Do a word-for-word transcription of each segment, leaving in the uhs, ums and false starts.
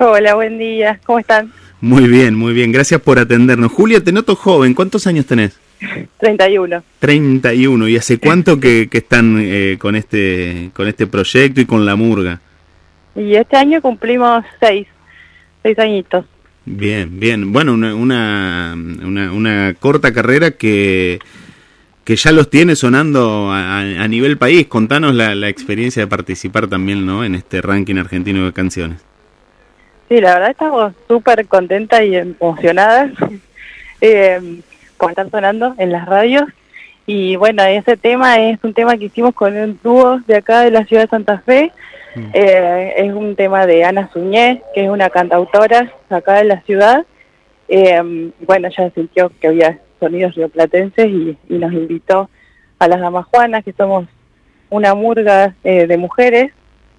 Hola, buen día. ¿Cómo están? Muy bien, muy bien. Gracias por atendernos. Julia, te noto joven. ¿Cuántos años tenés? treinta y uno. treinta y uno. ¿Y hace cuánto que, que están eh, con este con este proyecto y con la murga? Y este año cumplimos seis, seis añitos. Bien, bien. Bueno, una una, una, una corta carrera que, que ya los tiene sonando a, a nivel país. Contanos la, la experiencia de participar también, ¿no?, en este ranking argentino de canciones. Sí, la verdad estamos súper contentas y emocionadas eh, por estar sonando en las radios. Y bueno, ese tema es un tema que hicimos con un dúo de acá de la ciudad de Santa Fe. Mm. Eh, es un tema de Ana Suñé, que es una cantautora acá de la ciudad. Eh, bueno, ella sintió que había sonidos rioplatenses y, y nos invitó a las Damas Juanas, que somos una murga eh, de mujeres.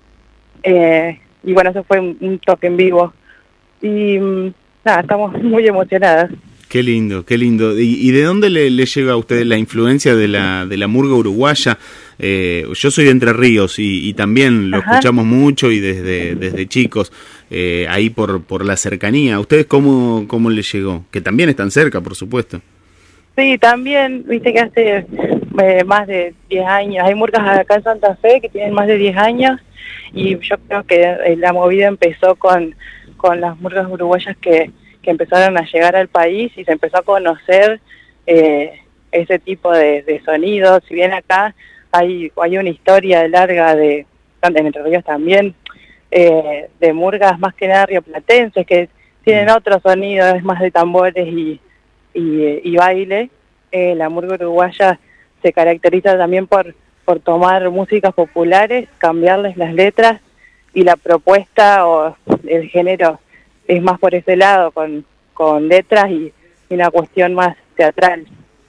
Eh, y bueno, eso fue un, un toque en vivo. Y nada, estamos muy emocionadas. Qué lindo, qué lindo. ¿Y, y de dónde le, le llega a ustedes la influencia de la de la murga uruguaya? Eh, yo soy de Entre Ríos y, y también lo Ajá. escuchamos mucho y desde desde chicos, eh, ahí por por la cercanía. ¿A ustedes cómo, cómo les llegó? Que también están cerca, por supuesto. Sí, también, viste que hace eh, más de diez años, hay murgas acá en Santa Fe que tienen más de diez años, y yo creo que eh, la movida empezó con, con las murgas uruguayas que, que empezaron a llegar al país y se empezó a conocer eh, ese tipo de, de sonidos. Si bien acá hay, hay una historia larga de, en Entre Ríos también, eh, de murgas más que nada rioplatenses que tienen otros sonidos, es más de tambores y Y, y baile. Eh, la murga uruguaya se caracteriza también por, por tomar músicas populares, cambiarles las letras, y la propuesta o el género es más por ese lado, con, con letras y, y una cuestión más teatral.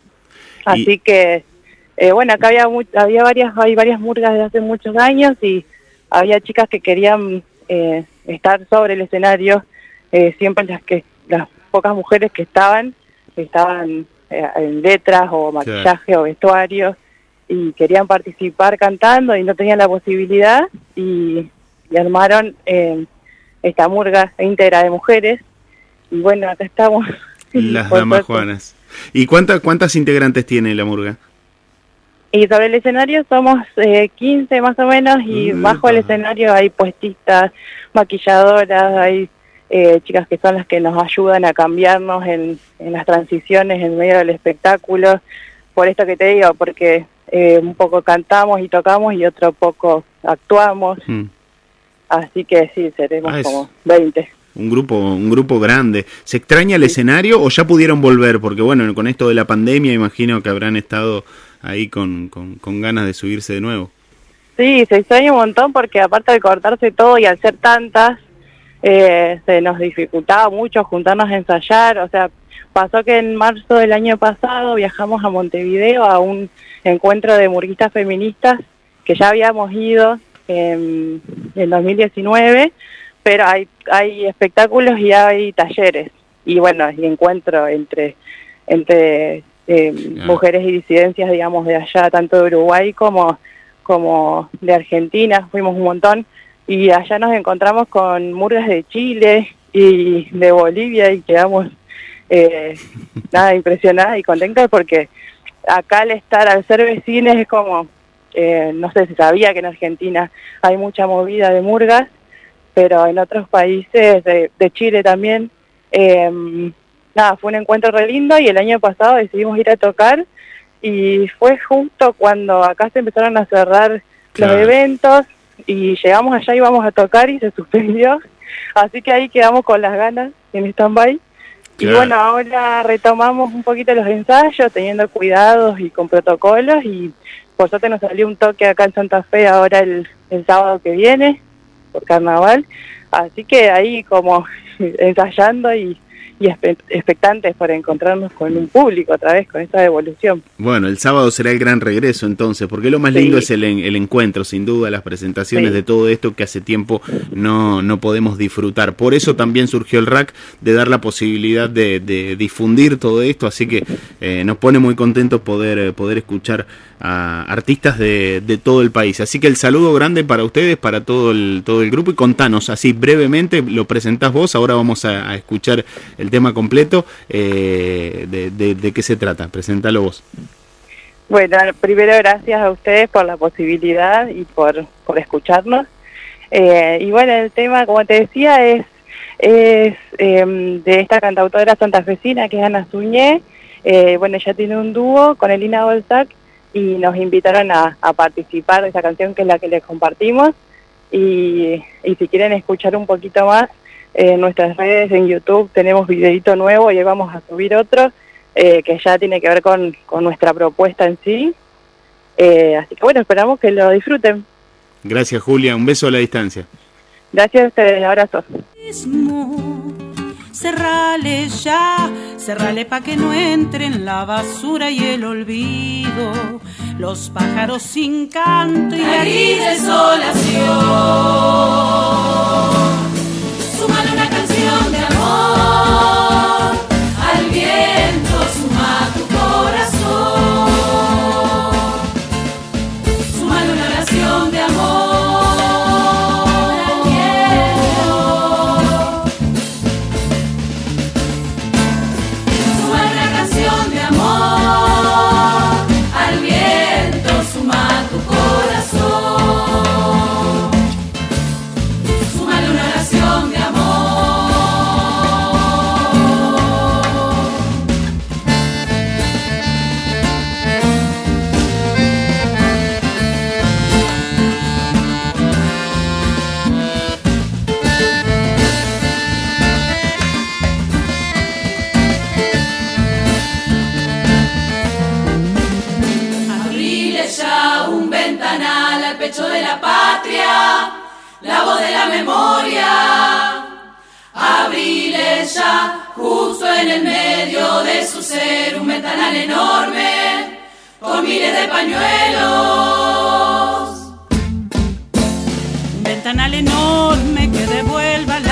Así y... que, eh, bueno, acá había, mu había varias hay varias murgas de hace muchos años y había chicas que querían eh, estar sobre el escenario, eh, siempre las que las pocas mujeres que estaban estaban eh, en letras o maquillaje claro. o vestuario, y querían participar cantando y no tenían la posibilidad, y, y armaron eh, esta murga íntegra de mujeres, y bueno, acá estamos. Las Damas Juanas. ¿Y cuántas cuántas integrantes tiene la murga? Y sobre el escenario somos eh, quince más o menos, y mm, bajo el escenario hay puestistas, maquilladoras, hay Eh, chicas que son las que nos ayudan a cambiarnos en, en las transiciones en medio del espectáculo. Por esto que te digo, porque eh, un poco cantamos y tocamos y otro poco actuamos. Mm. Así que sí, seremos ah, como veinte. Un grupo, un grupo grande. ¿Se extraña el sí. escenario o ya pudieron volver? Porque bueno, con esto de la pandemia imagino que habrán estado ahí con, con, con ganas de subirse de nuevo. Sí, se extraña un montón porque aparte de cortarse todo y al ser tantas, Eh, se nos dificultaba mucho juntarnos a ensayar. O sea, pasó que en marzo del año pasado viajamos a Montevideo a un encuentro de murguistas feministas que ya habíamos ido en, en dos mil diecinueve, pero hay, hay espectáculos y hay talleres, y bueno, y encuentro entre, entre eh, yeah. mujeres y disidencias, digamos, de allá, tanto de Uruguay como, como de Argentina, fuimos un montón. Y allá nos encontramos con murgas de Chile y de Bolivia y quedamos eh, nada impresionadas y contentas, porque acá al estar, al ser vecinos, es como, eh, no sé si sabía que en Argentina hay mucha movida de murgas, pero en otros países, de, de Chile también, eh, nada, fue un encuentro re lindo, y el año pasado decidimos ir a tocar, y fue justo cuando acá se empezaron a cerrar claro. los eventos, y llegamos allá y íbamos a tocar y se suspendió, así que ahí quedamos con las ganas en stand-by. Claro. Y bueno, ahora retomamos un poquito los ensayos, teniendo cuidados y con protocolos, y por suerte nos salió un toque acá en Santa Fe ahora el, el sábado que viene, por carnaval, así que ahí como ensayando y, y expectantes por encontrarnos con un público otra vez, con esta devolución. Bueno, el sábado será el gran regreso entonces, porque lo más Sí. lindo es el, el encuentro, sin duda, las presentaciones Sí. de todo esto que hace tiempo no, no podemos disfrutar. Por eso también surgió el R A C, de dar la posibilidad de, de difundir todo esto, así que eh, nos pone muy contentos poder, poder escuchar a artistas de, de todo el país. Así que el saludo grande para ustedes, para todo el, todo el grupo, y contanos así brevemente, lo presentás vos, ahora vamos a, a escuchar el tema completo, eh, de, de, de qué se trata, presentalo vos. Bueno, primero gracias a ustedes por la posibilidad y por, por escucharnos. Eh, y bueno, el tema, como te decía, es, es eh, de esta cantautora santafesina que es Ana Suñé. Eh, bueno, ella tiene un dúo con Elina Bolsac y nos invitaron a, a participar de esa canción, que es la que les compartimos. Y, y si quieren escuchar un poquito más, eh, en nuestras redes, en YouTube, tenemos videito nuevo y hoy vamos a subir otro, eh, que ya tiene que ver con, con nuestra propuesta en sí. Eh, así que bueno, esperamos que lo disfruten. Gracias, Julia, un beso a la distancia. Gracias a ustedes, abrazos. Cerrale ya, cerrale pa' que no entren la basura y el olvido, los pájaros sin canto y la gris desolación. Súmale una canción de amor al viento, suma tu corazón. Súmale una oración de amor. De la patria, la voz de la memoria, abrile ya, justo en el medio de su ser, un ventanal enorme, con miles de pañuelos. Un ventanal enorme que devuelva